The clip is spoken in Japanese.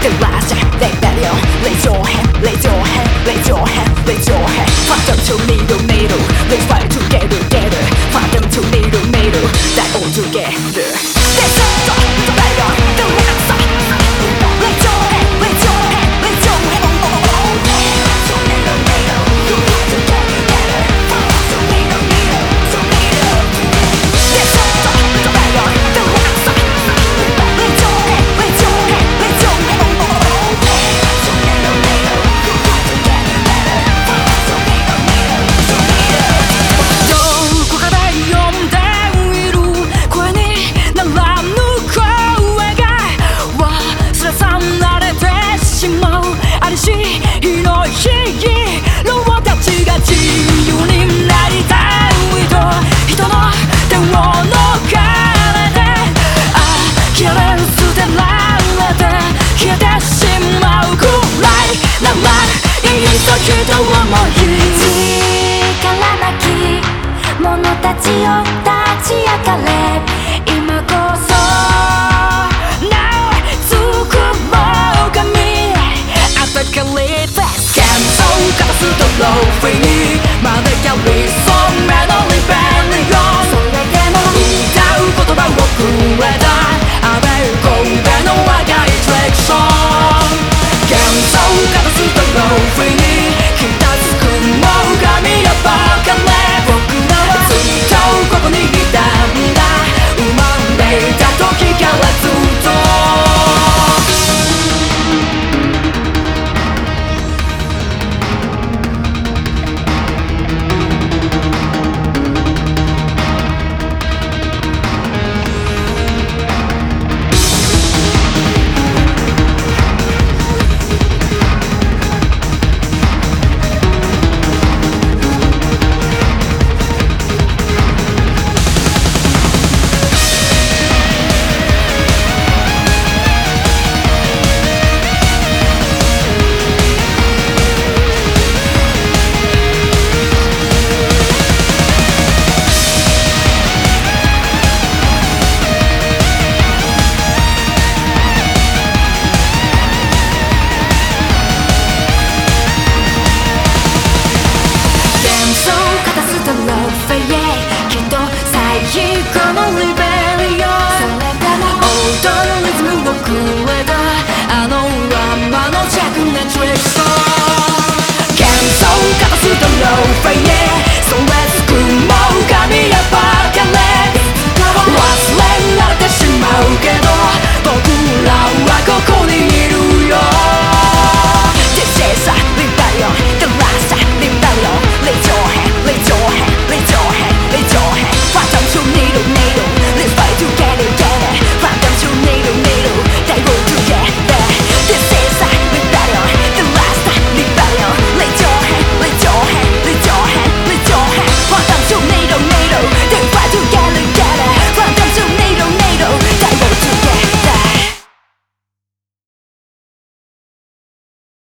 The last rebellion. Raise your hand, raise your hand, raise your hand, raise your hand. Phantom to middle, middle. Let's fight together, together. Phantom to middle, middle. Die all together. That's the rebellion, the last. Raise your hand, raise your hand, raise your hand. To middle, middle. You have to get together. Phantom to middle, middle, to middle. That's the rebellion, the last. Raise your hand, raise your hand, raise your hand. To middle, middle. You have to get together. Phantom to middle, middle, to middle. どこかで呼んでいる声にならぬ声が忘れ去られてしまうありし日の日々たちが自由になりたいと人の手を逃れて諦める捨てられて消えてしまうくらいならいいときと思い力なき者たちよ立ち上がれ今こそ Now つくもが未来アタカリフェス幻想からすとローフィーに招かれそうめのリベリオンそれでも歌う言葉をくれたアベルコンベの若いトレクション幻想からすとローフィーにひたつくもが見ればかれ僕らはずっとここにいたんだ生まれた時からずっとフェイ